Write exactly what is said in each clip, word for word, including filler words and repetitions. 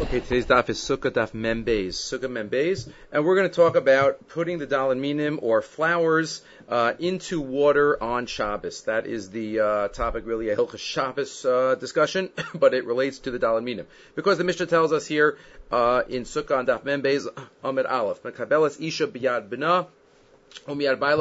Okay, today's daf is Sukkah daf Membeis, Sukkah Membeis, and we're going to talk about putting the Daled Minim or flowers uh, into water on Shabbos. That is the uh, topic, really, a Hilchos Shabbos uh, discussion, but it relates to the Daled Minim. Because the Mishnah tells us here uh, in Sukkah on daf Membeis, Amid Aleph, Mekabelas Isha B'yad B'na, Oh,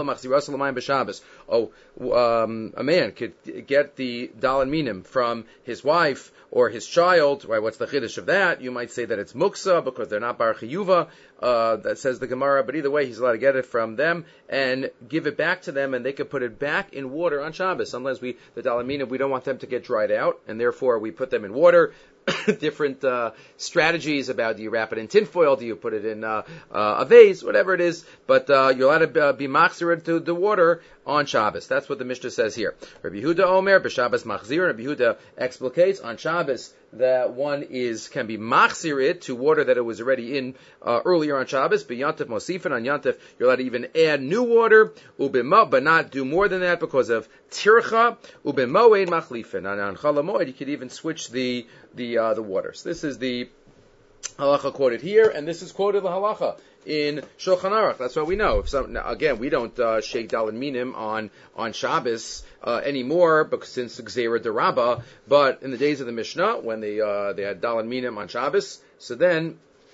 um, a man could get the Daled Minim from his wife or his child. Right? What's the chiddush of that? You might say that it's muksa because they're not bar chiyuva. Uh, that says the Gemara. But either way, he's allowed to get it from them and give it back to them, and they could put it back in water on Shabbos. Sometimes we, the Daled Minim, we don't want them to get dried out, and therefore we put them in water. Different uh, strategies about, do you wrap it in tinfoil, do you put it in uh, uh, a vase, whatever it is, but uh, you're allowed to uh, be machzir to the water on Shabbos. That's what the Mishnah says here. Rabbi Yehuda Omer, b'Shabbos machzir, Rabbi Yehuda explicates on Shabbos that one is can be machzir it to water that it was already in uh, earlier on Shabbos, but Yantif Mosifin, on Yantif you're allowed to even add new water, ubimo, but not do more than that because of tircha, ubimoed machlifin. And on Chalamoid you could even switch the the uh, the waters. This is the halacha quoted here, and this is quoted the halacha in Shulchan Aruch. That's what we know. If some, now, again, we don't uh, shake Daled Minim on on Shabbos uh, anymore because since Gzeira Derabba. But in the days of the Mishnah, when they uh, they had Daled Minim on Shabbos, so then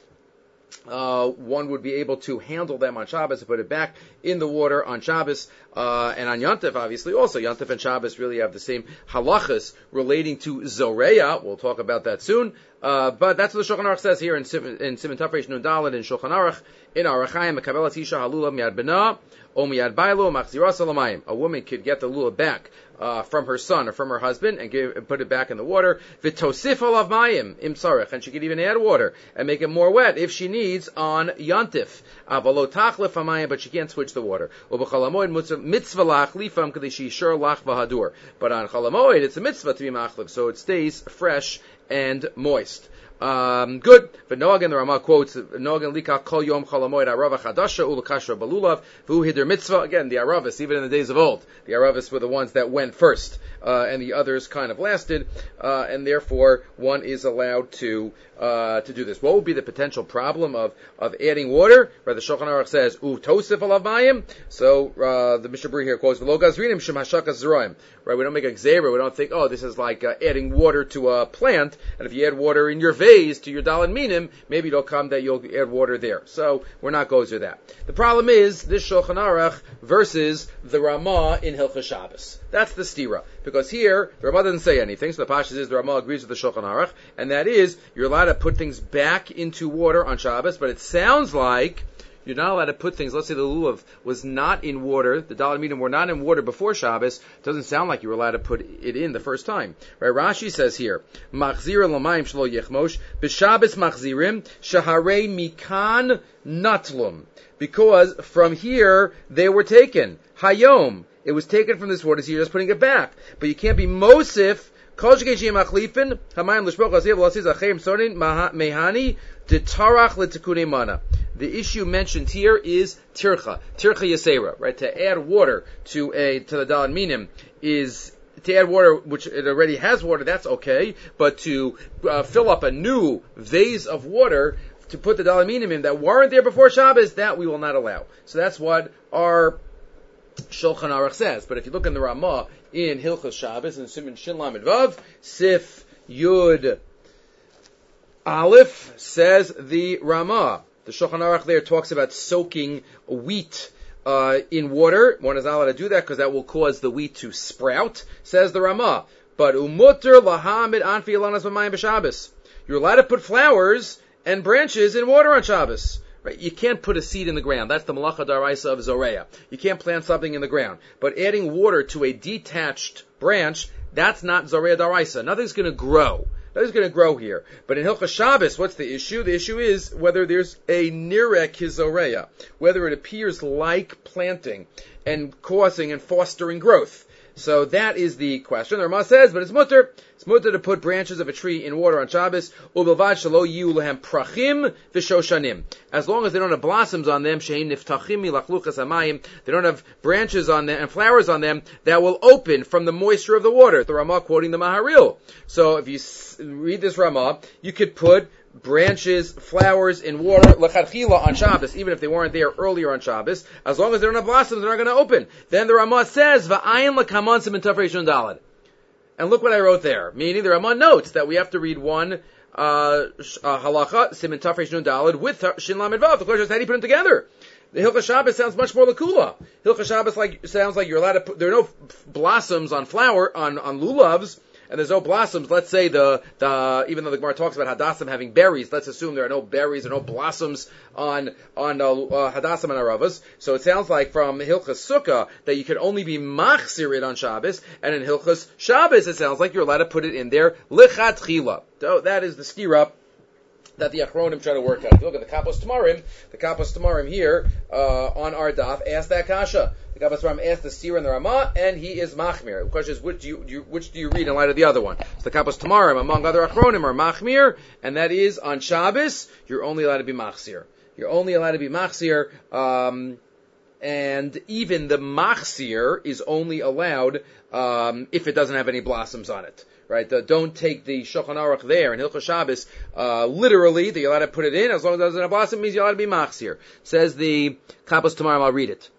Uh, one would be able to handle them on Shabbos and put it back in the water on Shabbos, uh, and on Yantif, obviously, also. Yantif and Shabbos really have the same halachas relating to Zoreya. We'll talk about that soon. Uh, but that's what the Shulchan Aruch says here in, in Siman Tafresh Nun Daled in Shulchan Aruch, in Arachayim, Mekabelas Isha Halula Miyad B'na, O Miyad Bailo, Machziras Alamayim. A woman could get the lula back uh, from her son or from her husband and give, and put it back in the water. V'tosif alav mayim im tzarech, and she could even add water and make it more wet if she needs on Yantif. Avalo tachlef hamayim, but she can't switch the water. Ubechalamoid mitzvah lachlifam kadeshi shur lach v'hadur. But on Chalamoid, it's a mitzvah to be machlif, so it stays fresh and moist. Um, good. But Noagan, the Ramah quotes, Noagan lika kol yom chalamoid arava chadasha ulakashra balulav v'hu hider mitzvah. Again, the Aravis, even in the days of old, the Aravis were the ones that went first, uh, and the others kind of lasted, uh, and therefore one is allowed to uh, to do this. What would be the potential problem of, of adding water? Where the Shulchan Aruch says, U tosif alav mayim. So uh, the Mishnah Berurah here quotes, V'lo gazrinim shem hashakas zeroim. Right, we don't make a gzeira. We don't think, oh, this is like uh, adding water to a plant, and if you add water in your vase to your Daled Minim, maybe it'll come that you'll add water there. So we're not goes with that. The problem is this Shulchan Aruch versus the Ramah in Hilchos Shabbos. That's the stira. Because here, the Ramah doesn't say anything, so the Pashas is the Ramah agrees with the Shulchan Aruch, and that is, you're allowed to put things back into water on Shabbos, but it sounds like you're not allowed to put things, let's say the lulav was not in water, the Daled Minim were not in water before Shabbos, it doesn't sound like you were allowed to put it in the first time. Right? Rashi says here, Machzir l'mayim shlo yechmosh, b'Shabbos machzirim, shaharei mikan natlum. Because from here, they were taken. Hayom. It was taken from this water, so you're just putting it back. But you can't be mosif, kol shekei machlifin, hamayim l'shpoch l'asiv l'asiz achayim sonin, mehani, detarach l'tikune mana. The issue mentioned here is tircha, tircha yasera, right? To add water to a to the Daled Minim is to add water which it already has water. That's okay, but to uh, fill up a new vase of water to put the Daled Minim in that weren't there before Shabbos, that we will not allow. So that's what our Shulchan Aruch says. But if you look in the Ramah in Hilchos Shabbos in Siman Shin Lamed Vav, Sif Yud Aleph says the Ramah. The Shulchan Aruch there talks about soaking wheat uh, in water. One is not allowed to do that because that will cause the wheat to sprout, says the Ramah. But umutter lahamid anfi alanas b'mayim b'Shabbos. You're allowed to put flowers and branches in water on Shabbos. Right? You can't put a seed in the ground. That's the malacha daraisa of Zoreya. You can't plant something in the ground. But adding water to a detached branch, that's not Zoreya daraisa. Nothing's going to grow. Nothing's going to grow here. But in Hilchos Shabbos, what's the issue? The issue is whether there's a nirek hizoreya, whether it appears like planting and causing and fostering growth. So that is the question. The Ramah says, but it's mutter. It's It's mutter to put branches of a tree in water on Shabbos. Ubilvad shelo yiu lehem prachim v'shoshanim. As long as they don't have blossoms on them, shein niftachim milachluchas hamayim. They don't have branches on them and flowers on them that will open from the moisture of the water. The Ramah quoting the Maharil. So if you read this Ramah, you could put branches, flowers in water, lechatchila on Shabbos, even if they weren't there earlier on Shabbos, as long as they don't have blossoms, they're not going to open. Then the Ramah says, va'ayin lekaman simin taf reish nun daled. And look what I wrote there. Meaning the Ramah notes that we have to read one uh, uh halacha, simin taf reish nun daled, with shin lamed vav. The question is, how do you put them together? The Hilchah Shabbos sounds much more lakula. Hilchah Shabbos like sounds like you're allowed to put, there are no blossoms on flower, on, on lulavs, and there's no blossoms. Let's say the, the, even though the Gemara talks about Hadassim having berries, let's assume there are no berries or no blossoms on, on, uh, uh, Hadassim and Aravas. So it sounds like from Hilchas Sukkah that you can only be machzir it on Shabbos, and in Hilchas Shabbos it sounds like you're allowed to put it in there lichatchila. So that is the stira that the Achronim try to work out. If you look at the Kapos Tamarim, the Kapos Tamarim here, uh, on our daf, ask that kasha. The Kapos Tamarim asked the Sira and the Ramah, and he is Machmir. The question is, which do you, do you, which do you read in light of the other one? So the Kapos Tamarim, among other Achronim, are Machmir, and that is, on Shabbos, you're only allowed to be Machzir. You're only allowed to be Machzir, um, and even the Machzir is only allowed, um, if it doesn't have any blossoms on it. Right, the, don't take the Shulchan Aruch there in Hilchos Shabbos uh, literally that you're allowed to put it in as long as it doesn't have blossom means you're allowed to be machzir. Says the Kapos Tamarim, I'll read it.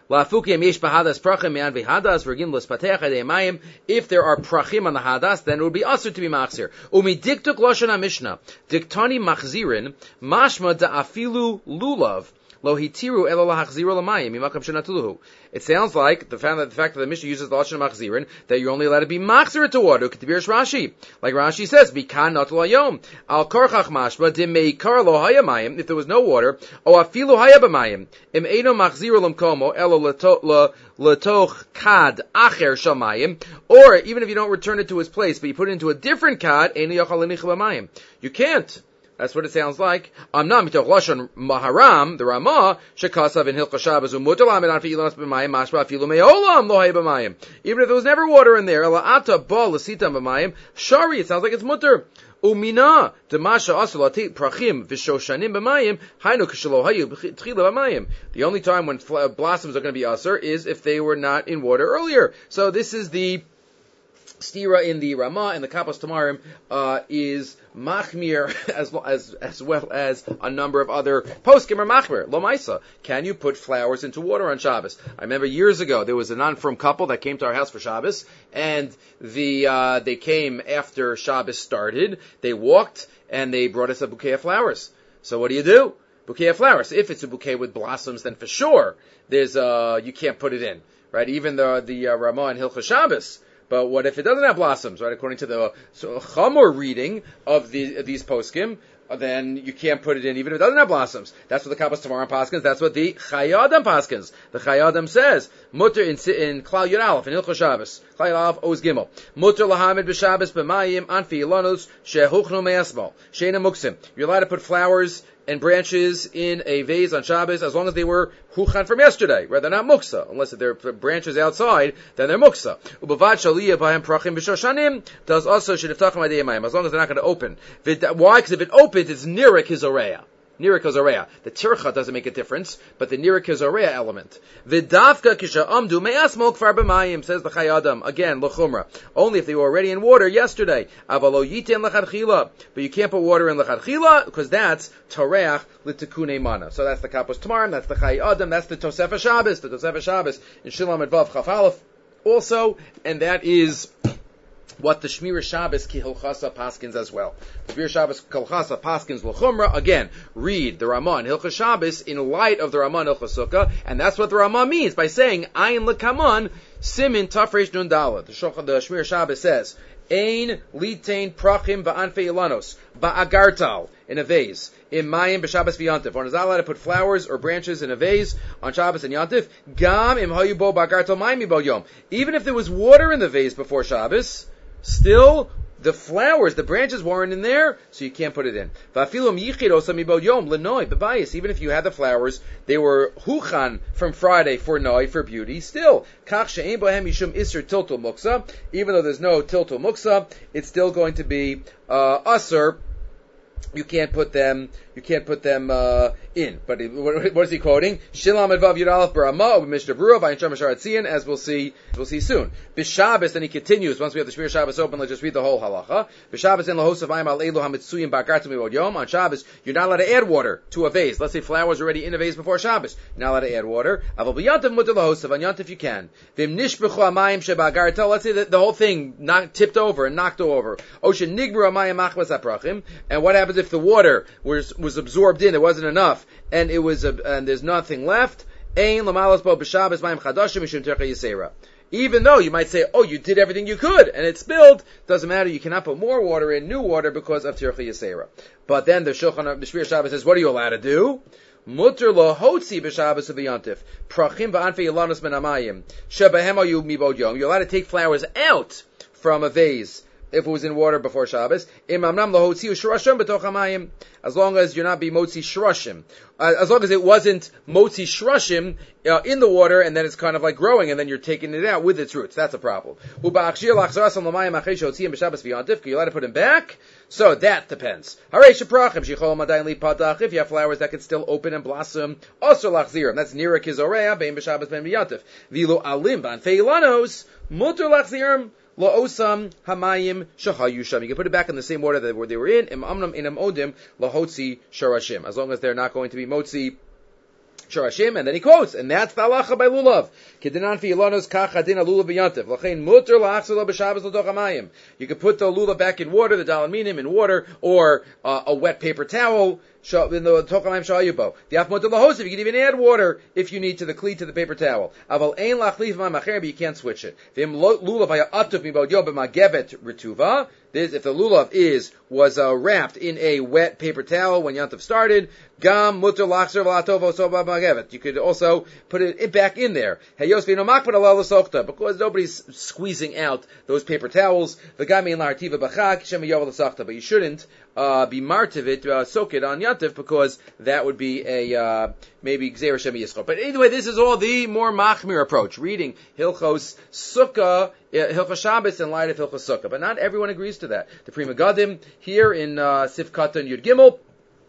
If there are prachim on the hadas, then it would be asur to be machzir. Umidiktuk lashon HaMishnah diktani machzirin mashma da'afilu lulav. It sounds like the fact that the fact that the Mishnah uses the lashon machzirin that you're only allowed to be machzir to water. Rashi, like Rashi says, "Bikan natul hayom al karchach mashma demeikar lo hayamayim." If there was no water, o afilu hayabayim im eino machzir lemkomo elo letoch kad acher shamayim, or even if you don't return it to its place, but you put it into a different kad, eino yachal lenichel b'mayim. You can't. That's what it sounds like. Amnam mitoch lashon maharam, the Ramah, shekasav in Hilchos Shabbos umutar lamed an fi'ilas b'mayim mashma afilu me'olam lo hay b'mayim. Even if there was never water in there, la'ata ba l'sitam b'mayim, shari, it sounds like it's mutter. Umina demasha asulati prachim v'shoshanim b'mayim hainu k'shelo hayu b'chila b'mayim. The only time when fl- blossoms are going to be asur is if they were not in water earlier. So this is the stira in the Ramah, and the Kapos Tamarim uh, is machmir as, as as well as a number of other poskim or machmir. Lo maisa, can you put flowers into water on Shabbos? I remember years ago there was a non-frum couple that came to our house for Shabbos, and the uh, they came after Shabbos started. They walked and they brought us a bouquet of flowers. So what do you do? Bouquet of flowers. If it's a bouquet with blossoms, then for sure there's uh you can't put it in, right? Even the the uh, Ramah and Hilchos Shabbos. But what if it doesn't have blossoms, right? According to the so, Chamor reading of, the, of these poskim, then you can't put it in even if it doesn't have blossoms. That's what the Kapos Tamarim paskins. That's what the Chayadam paskins. The Chayadam says, Mutter in, in Klal Yud Aleph, in Hilchos Shabbos, Klal Yud Aleph, Oz Gimel, Mutter lahamed b'Shabbos b'mayim anfi ilanos shehuchnu me'asmal, sheina muksim. You're allowed to put flowers and branches in a vase on Shabbos as long as they were huchan from yesterday. Right? They're not muksa. Unless they're branches outside, then they're muksa. Ubavad shaliyah b'hem prachim b'shoshanim does also sheniftachim adei yamayim, as long as they're not going to open. Why? Because if it opens, it's nirik hizoreya. Nirik hizoreya. The tircha doesn't make a difference, but the nirik hizoreya element. V'davka kisha amdu me'asmol kfar b'mayim, says the Chayadam. Again, l'chumra. Only if they were already in water yesterday. Avalo yitin l'chadchila. But you can't put water in l'chadchila, because that's tareach l'tikune mana. So that's the Kapos Tamarim, that's the Chayadam, that's the Tosefah Shabbos, the Tosefah Shabbos in Shilam Advav Chaf Aleph also, and that is what the Shmira Shabbos ki Hilchasa paskins as well. Shmira Shabbos Hilchasa paskins l'chumra. Again, read the Ramah and Hilchas Shabbos in light of the Ramah and Hilchas Sukkah, and that's what the Ramah means by saying Ayin l'kaman simin tafresh nun daled. The Shmira Shabbos says Ein litain prachim va'anfei ilanos ba'agartal, in a vase, in mayim b'Shabbos v'yantiv. One is not allowed to put flowers or branches in a vase on Shabbos and Yantiv. Gam im hayubo ba'agartal mayim bo yom. Even if there was water in the vase before Shabbos, still the flowers, the branches weren't in there, so you can't put it in. Even if you had the flowers, they were huchan from Friday for noi, for beauty, still. Even though there's no tiltul muksa, it's still going to be uh, usher. You can't put them. You can't put them uh, in. But it, what, what is he quoting? Shilam Edvav Yud Aleph Barama of Mishnah Berurah Vayin Sham Shar Atzion, as we'll see. We'll see soon. B'Shabbos, then he continues. Once we have the Shmir Shabbos open, let's just read the whole halacha. B'Shabbos in lahosav ayim al elu hamitzuyim ba'gartum mivod yom. On Shabbos, you're not allowed to add water to a vase. Let's say flowers are already in a vase before Shabbos. You're not allowed to add water. Aval b'yantav mutar lahosav. On Yantav you can. V'im nishbechu amayim sheba'gartel. Let's say that the whole thing knocked, tipped over and knocked over. Oshen nigru amayim machmas aprachim. And what happens if the water was was absorbed in? It wasn't enough, and it was a, and there's nothing left. Ein lamalas bo b'Shabbos mayim chadashim mishum tercha yisera. Even though you might say, oh, you did everything you could, and it spilled, doesn't matter, you cannot put more water in, new water, because of tercha yisera. But then the Shulchan, the Shmir Shabbos says, what are you allowed to do? Mutter lo hotzi b'Shabbos v'yantif prachim v'anfei ilanos min hamayim shebehem ayu mibod yom. You're allowed to take flowers out from a vase if it was in water before Shabbos. As long as you're not be motzi shroshim. Uh, as long as it wasn't motzi shroshim uh, in the water, and then it's kind of like growing, and then you're taking it out with its roots. That's a problem. You're allowed to put them back. So that depends. If you have flowers that can still open and blossom, also lachzirim. That's nira kizorea, bein b'Shabbos ben b'yantif. Vilu alim b'anfei ilanos, muter lachzirim. La'osam hamayim shahayusham. You can put it back in the same order that they were in. Im amnam inam odim lahotzi sharashim. As long as they're not going to be motzi sharashim. And then he quotes, and that's the halacha by lulav. Kedinan fi ilanos kach adina lulav b'yantiv. Lachein muter la'achzela b'Shabbos l'toch hamayim. You can put the lulav back in water, the dalan minim in water, or uh, a wet paper towel. In the tochamayim shayubo, the afmot lahosiv, you can even add water if you need to the kli to the paper towel. Aval ein lachlif ma'macher, but you can't switch it. V'im lulav haya atuf mibod yo b'magevet retuva. This, if the lulav is was uh, wrapped in a wet paper towel when Yantav started, gam muter lachzer v'latovo so b'magevet. You could also put it back in there. Heyos v'ino makpad alal l'sochta, because nobody's squeezing out those paper towels. V'gami in la'artiva b'chag shem yovel l'sochta, but you shouldn't uh, be martiv it, uh, soak it on Yantav, because that would be a uh, maybe gzeir shem yischo. But anyway, this is all the more machmir approach, reading Hilchos Sukkah, Hilchos Shabbos in light of Hilchos Sukkah. But not everyone agrees to that. The Pri Megadim here in uh, Sif Katan Yud Gimel,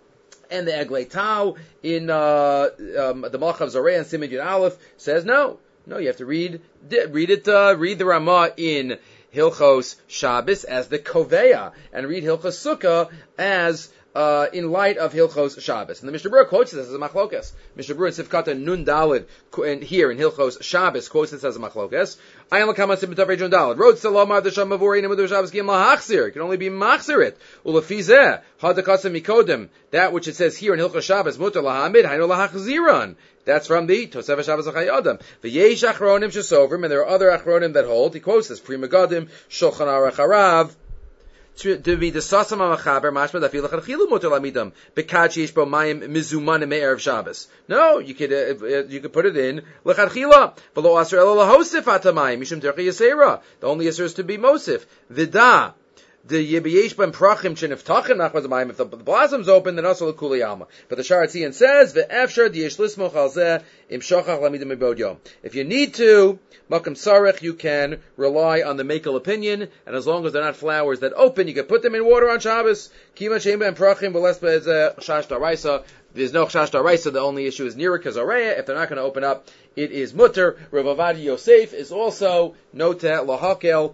and the Eglei Tau in uh, um, the Malach of Zoreh and Siman Yud Aleph says no, no, you have to read read it, uh, read the Ramah in Hilchos Shabbos as the Koveya, and read Hilchos Sukkah as Uh, in light of Hilchos Shabbos. And the Mishnah Berurah quotes this as a machlokas. Mishnah Berurah in Sifkata Nun Dalid, and here in Hilchos Shabbos, quotes this as a machlokas. I am lakama sibitav rejun dalid. Road salamar the sham mavori in the Shabbos kim lahachzir. It can only be machzirit. Ulafizeh hadakasa mikodem. That which it says here in Hilchos Shabbos mutar lahamid hayno lahachziran. That's from the Tosefah Shabbos Achayodam. V'yesh achronim shesovrim, and there are other achronim that hold. He quotes this Pri Megadim Shulchan Aruch Harav. To, to be the sasam amachaber mashma dafil lechadchilu mutar lamidam bekad sheish bo mayim mizumanim me'erev Shabbos. No, you could uh, you could put it in lechadchila. V'lo aser elo lahosif atamayim mishum tercha yisera. The only aser is to be mosif. Vida the yibiyesh ben prachim sheniftachim nachmaz mayim. If the blossom's open, then also l'kuli alma. But the Sharatzian says ve'efshar diyesh lismoch al zeh im shochach lamidam mibod yom. If you need to Makam Sarech, you can rely on the Mekel opinion, and as long as they're not flowers that open, you can put them in water on Shabbos. Kima Shemba and Prachim, but less Chash Daraisa. There's no Chash Daraisa, the only issue is Nira Kazareya. If they're not going to open up, it is Mutter. Rav Avadi Yosef is also Nota Lahakel,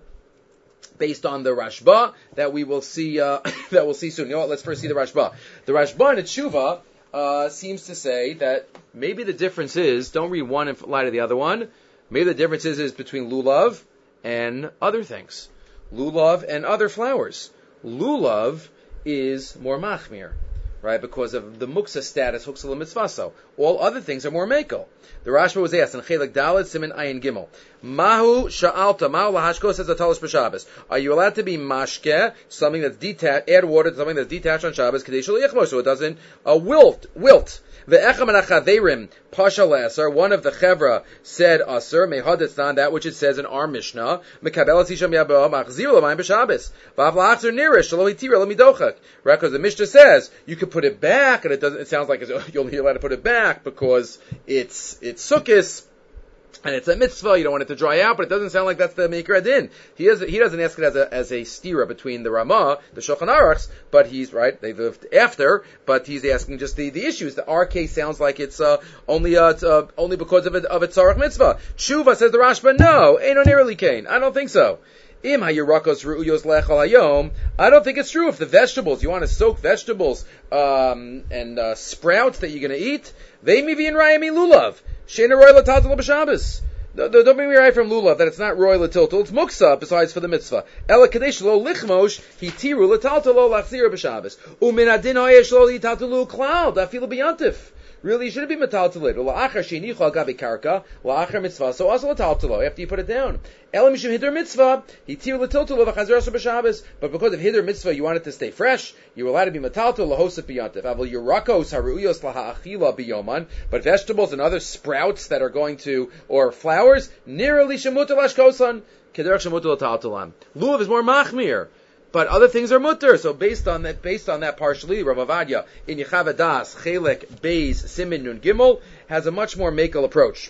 based on the Rashba, that we will see, uh, that we'll see soon. You know what, let's first see the Rashba. The Rashba in Tshuva, uh, seems to say that maybe the difference is, don't read one in light of the other one, maybe the difference is, is between lulav and other things. Lulav and other flowers. Lulav is more machmir. right? Because of the muksa status, huksal mitzvaso. All other things are more mekel. The Rashba was asked in Chelik Dalet Siman Ayin Gimel, Mahu sha'alta, Mahu lahashko says the Talish b'Shabbos. Are you allowed to be mashke, something that's detached, add water to something that's detached on Shabbos, Kadesh Yichmo, so it doesn't uh, wilt, wilt. The Echam and Achaverim, Pasha Lasser, one of the Chevra said Aser, Mehaditznan, that which it says in our Mishnah, Mekabelas Hisham Yabo, Machzir Lamayim B'Shabbos, Vav Lachzer Nirish, Shalo Hitira Lamidochak. Right, because the Mishnah says, you could put it back, and it doesn't, it sounds like it's, you're only allowed to put it back because it's, it's Sukkos, and it's a mitzvah, you don't want it to dry out, but it doesn't sound like that's the Meikar Adin. He doesn't, he doesn't ask it as a, as a stira between the Ramah, the Shulchan Aruchs, but he's, right, they lived after, but he's asking just the, the issues. The our case sounds like it's, uh, only, uh, it's, uh, only because of it, of a tzarech mitzvah. Tshuva says the Rashba, no, ain't no nearly kain. I don't think so. Im hayurakos ru'uyos lechal hayom. I don't think it's true. If the vegetables, you want to soak vegetables, um, and, uh, sprouts that you're going to eat, they mivi and rayami lulav. Sheina roy lataltal b'Shabbos. Don't make me right from lulav that it's not roy latiltal. It's muksa besides for the mitzvah. Ela kadesh lo lichmosh hitiru lataltal lo lachzira b'Shabbos. Umin adin hayesh lo litaltalu klal dafilu biyantif. Really, you shouldn't be metaltalit. La'achar sheinichu al gabi karka la'achar mitzvah. So also lataltalo after you put it down. Ela mishum hider mitzvah hitiru latiltalu v'chazirasu b'Shabbos. But because of hider mitzvah, you want it to stay fresh. You're allowed to be metaltal lahosef biyantif. Avol yurakos haru'uyos laha'achila biyoman. But vegetables and other sprouts that are going to, or flowers, nirali shemutal ashkosan kederach shemutal lataltalam. Lulav is more machmir. But other things are mutter. So based on that, based on that partially, Rav Avadia in Yechavadas Chelek Beis Simin Nun Gimel has a much more makel approach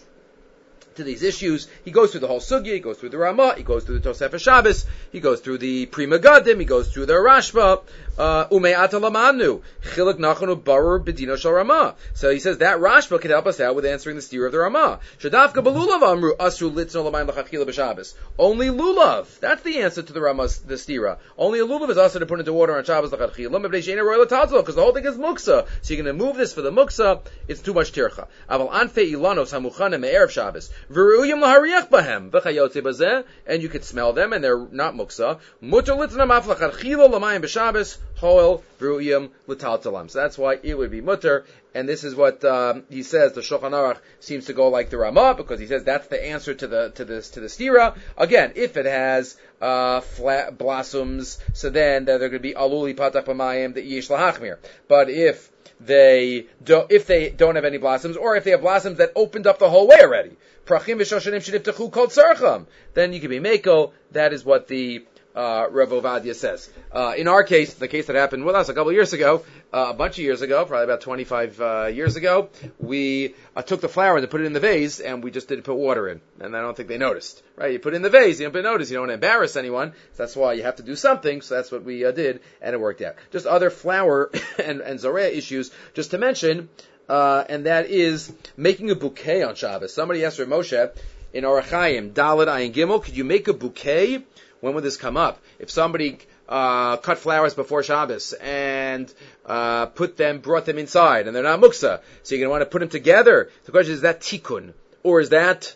to these issues. He goes through the whole sugya, he goes through the Ramah, he goes through the Tosefes Shabbos, he goes through the Pri Megadim, he goes through the Rashba, Umei Ata Lamanu, Chilek Nachanu Barer Bedino Shal Ramah. So he says that Rashba could help us out with answering the steer of the Ramah. Shadafka Belulav Amru Asru Litzno Lamayim L'Chachila B'Shabbos. Only lulav. That's the answer to the Ramah, the stira. Only a lulav is also to put into water on Shabbos L'Chachila. Mebnei Sheina Roy L'Tatzlo, because the whole thing is muksa. So you're going to move this for the muksa. It's too much tircha. Aval Anfei Ilanos Hamuchanem Me'erev Shabbos. V'ru'uyim L'Hariach Bahem. V'chayotze Bazeh. And you could smell them, and they're not muksa. Mutter Litzna Maf L'Chachila Lamayim B'Shabbos. Hoel V'ru'uyim L'Taltalam. So that's why it would be mutter. And this is what um, he says. The Shulchan Aruch seems to go like the Ramah, because he says that's the answer to the to this to the stira. Again, if it has uh, flat blossoms, so then they're going to be aluli patach b'mayim the yesh lahachmir. But if they do, if they don't have any blossoms, or if they have blossoms that opened up the whole way already, prachim v'shoshanim shediftachu kol tzarcham, then you can be meko. That is what the Uh, Rav Ovadia says. Uh, in our case, the case that happened with us a couple of years ago, uh, a bunch of years ago, probably about twenty-five uh, years ago, we uh, took the flour and put it in the vase, and we just didn't put water in. And I don't think they noticed. Right? You put it in the vase, you don't notice. You don't want to embarrass anyone. So that's why you have to do something. So that's what we uh, did, and it worked out. Just other flour and, and Zorea issues, just to mention, uh, and that is making a bouquet on Shabbos. Somebody asked Rav Moshe, in Orach Chaim, Dalet Ayin Gimel, could you make a bouquet? When would this come up? If somebody uh, cut flowers before Shabbos and uh, put them, brought them inside, and they're not muksa, so you're going to want to put them together. The question is, is that tikkun, or is that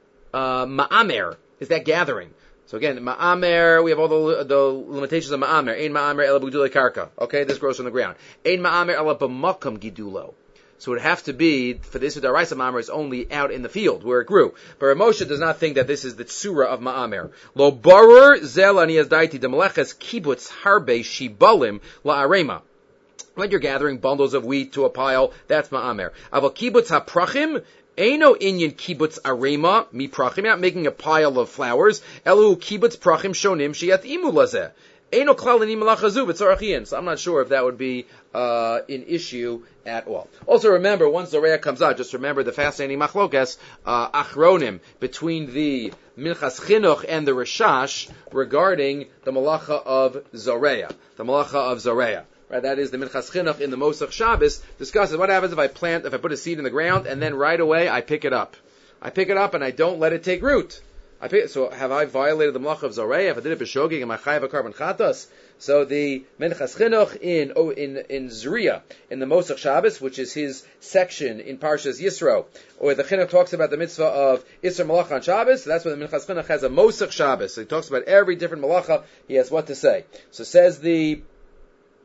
uh, ma'amer? Is that gathering? So again, ma'amer, we have all the, the limitations of ma'amer. Ein ma'amer ela b'gdulei karka. Okay, this grows from the ground. Ein ma'amer ela b'makam gidulo. So it would have to be, for this Daraisa Ma'amer is only out in the field where it grew. But Rav Moshe does not think that this is the tsura of Ma'amer. Lo barer zel aniyaz daiti demeleches kibbutz harbe shibalim la'arema. When you're gathering bundles of wheat to a pile, that's Ma'amer. Aval kibbutz haprachim, Eino inyan kibbutz arema mi prachim, not making a pile of flowers. Elu kibbutz prachim shonim sheyat imu lazeh. So I'm not sure if that would be uh, an issue at all. Also remember, once the Zoreah comes out, just remember the fascinating machlokas, uh, achronim, between the Minchas Chinuch and the Rishash regarding the malacha of Zoreah. The malacha of Zoreah. Right, that is the Minchas Chinuch in the Mosach Shabbos discusses what happens if I plant, if I put a seed in the ground and then right away I pick it up. I pick it up and I don't let it take root. I pick, so have I violated the malacha of Zoreah? If I did it b'shogig, am I chayav a carbon chatas? So the Minchas Chinuch in oh, in in Zriya, in the Mosach Shabbos, which is his section in Parshas Yisro, or the Chinuch talks about the mitzvah of Isser Malacha on Shabbos. So that's when the Minchas Chinuch has a Mosach Shabbos. So he talks about every different malacha. He has what to say. So says the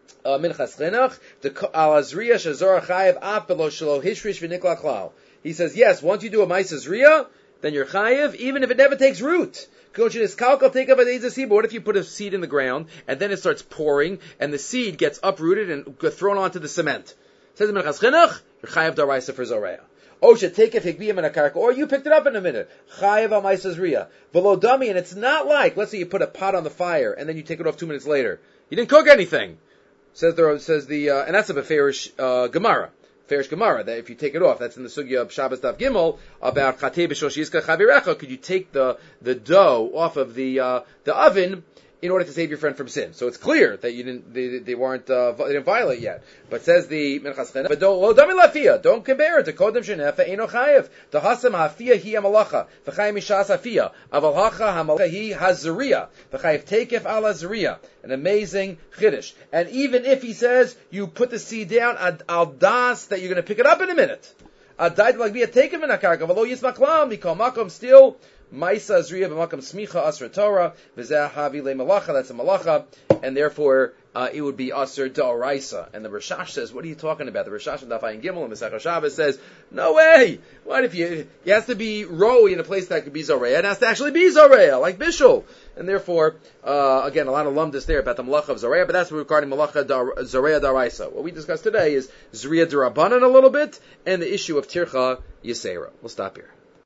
Minchas Chinuch, the al Azriya Shazor Chayev Af Belo Shelo Hishrish V'Nikla Klal. He says, yes, once you do a Ma'aseh Zriya, then you're Chayev, even if it never takes root. What if you put a seed in the ground, and then it starts pouring, and the seed gets uprooted and thrown onto the cement? Says Minchas Chinuch, you're Chayev Daraisa for Zoreya. Oh, should take it hikbiyam in a karka, or you picked it up in a minute. Chayev al Ma'aseh Zriya. V'lo dami, and it's not like, let's say you put a pot on the fire, and then you take it off two minutes later. You didn't cook anything. Says the, says the, uh, and that's a Beferish, uh, Gemara. Ferish Gemara, that if you take it off, that's in the Sugya of Shabbos Daf Gimel, about Chatei B'Shlosh Yizka Chavirecha, could you take the, the dough off of the, uh, the oven, in order to save your friend from sin. So it's clear that you didn't, they, they weren't, uh, they didn't violate yet. But says the Minchas Chinuch, but don't, lo dami lafia, don't compare it to Kodem Shenefa Eino Chayev. The Hasam Hafia Hi Amalacha, V'Chayev Mishas Hafia, Aval Hacha Hamalacha Hi Hazariya, V'Chayev Tekef Al Hazariya. An amazing Chiddush. And even if he says, you put the seed down, al das, that you're going to pick it up in a minute. Adayt Lagvia Tekef in Akarka, V'Lo Yismaklam, Mikol Makom still, Ma'aseh Zriya b'makam smicha asr Torah v'zeh havi le malacha. That's a malacha, and therefore uh, it would be asr d'oraisa. And the Rashash says, "What are you talking about?" The Rashash in Daf Ayin Gimel in Masechah Shabbos says, "No way! What if you? It has to be roi in a place that could be zoreya. It has to actually be zoreya, like bishul." And therefore, uh, again, a lot of lumdus there about the malacha of zoreya, but that's regarding malacha dar, zoreya d'oraisa. What we discussed today is zriya d'rabanan a little bit, and the issue of tircha yisera. We'll stop here.